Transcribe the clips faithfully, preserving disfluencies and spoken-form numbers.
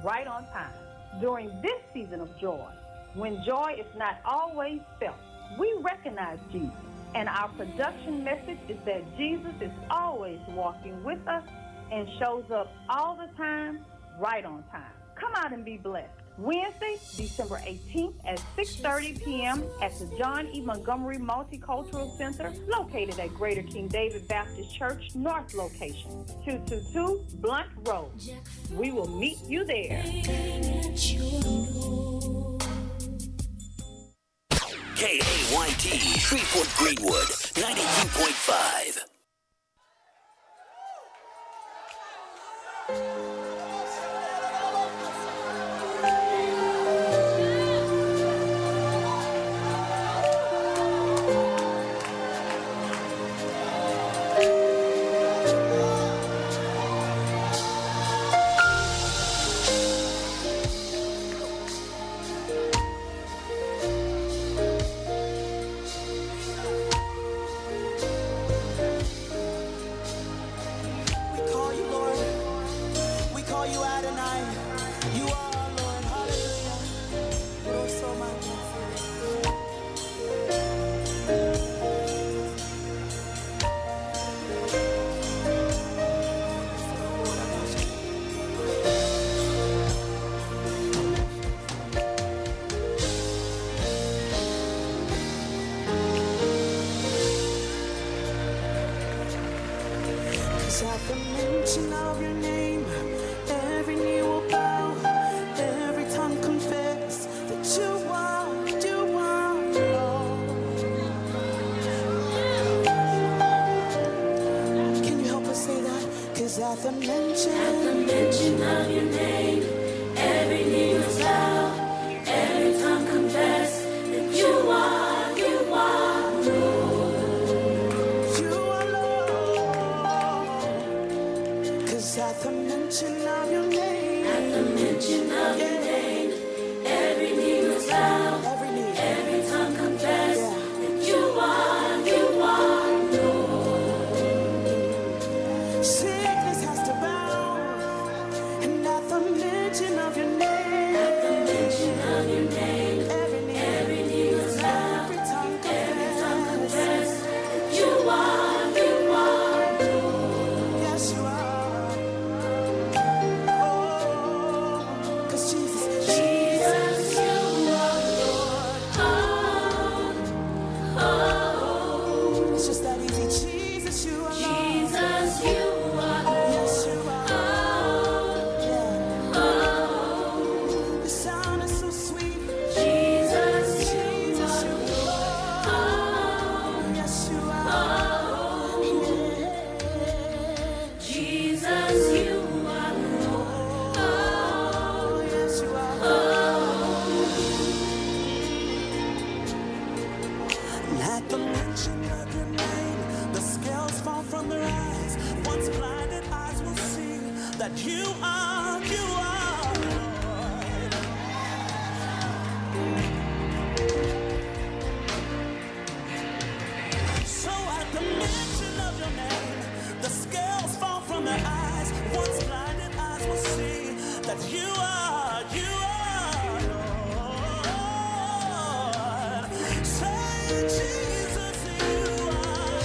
right on time. During this season of joy, when joy is not always felt, we recognize Jesus. And our production message is that Jesus is always walking with us and shows up all the time, right on time. Come out and be blessed. Wednesday, December eighteenth at six thirty p.m. at the John E. Montgomery Multicultural Center located at Greater King David Baptist Church North location, two two two Blunt Road. We will meet you there. K A Y T, Shreveport Greenwood, ninety-two point five. At the mention of your name, every knee will bow, every tongue confess that you are, you are Lord. Can you help us say that? 'Cause at the mention, at the mention of your name, every knee will bow, every tongue confess that you are, you are Lord. At the mention of your name, at the mention of your name, every knee will bow, every knee, every tongue confess yeah. that you are, you are Lord. Sickness has to bow, and at the mention of your name, at the mention of your name, every knee, every knee will bow, every tongue confess, every tongue confess that you are, you are Lord. Yes, you are. You are, you are Lord. So at the mention of your name, the scales fall from their eyes. Once blinded eyes will see that you are, you are Lord. Say Jesus, you are.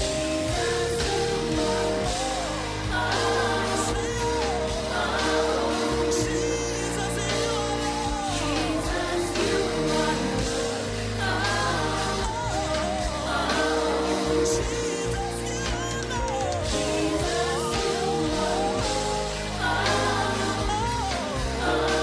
Oh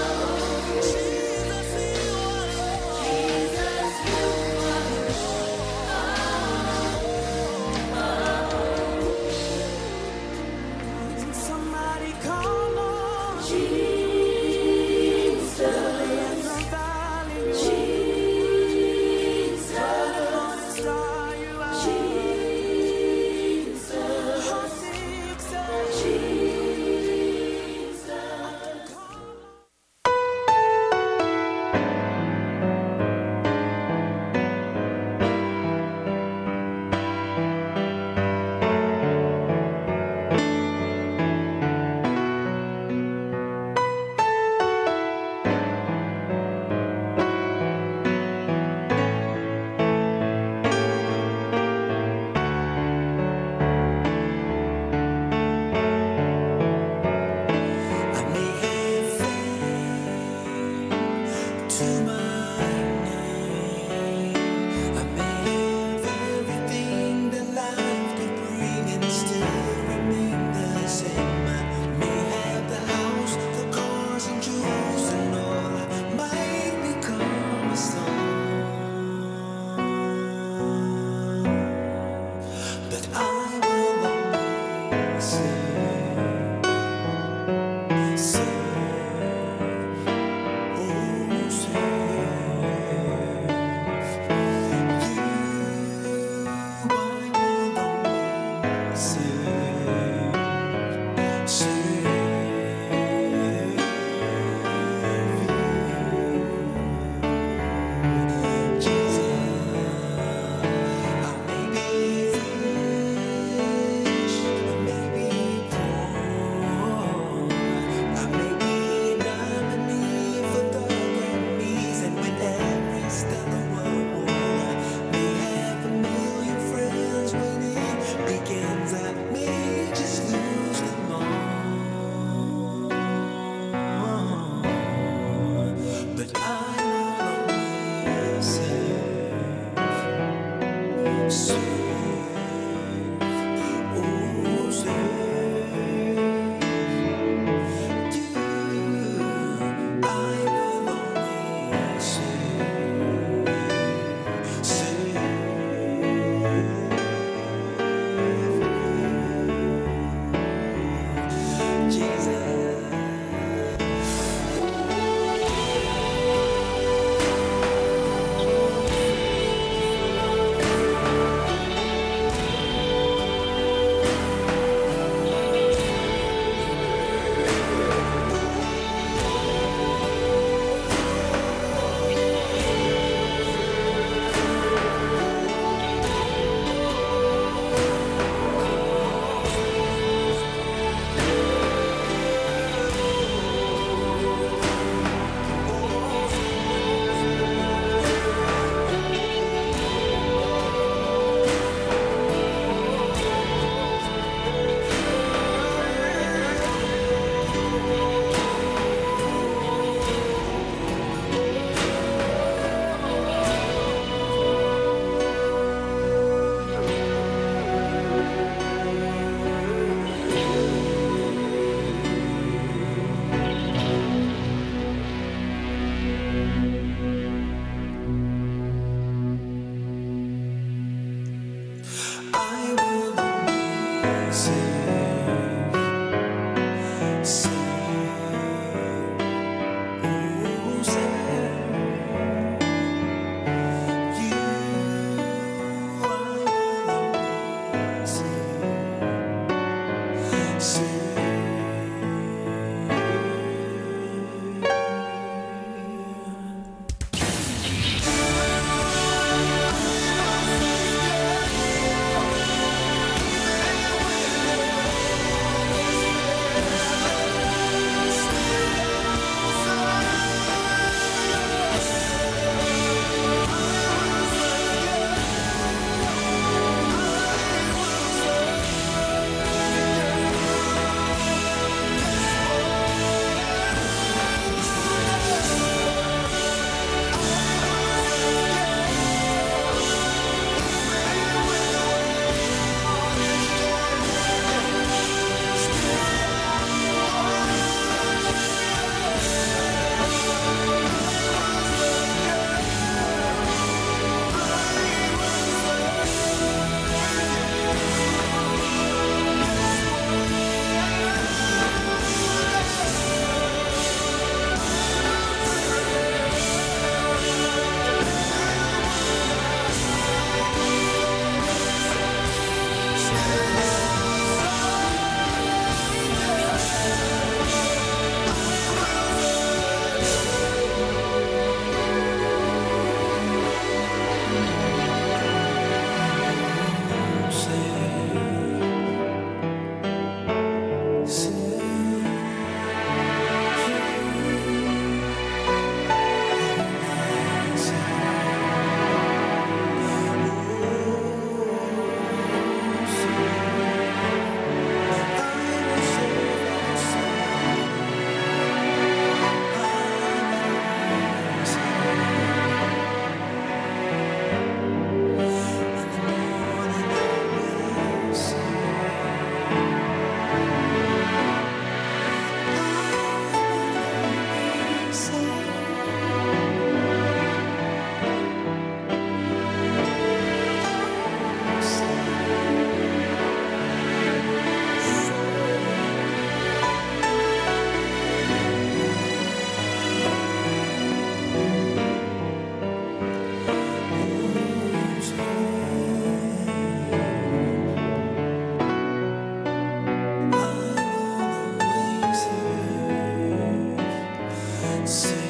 Say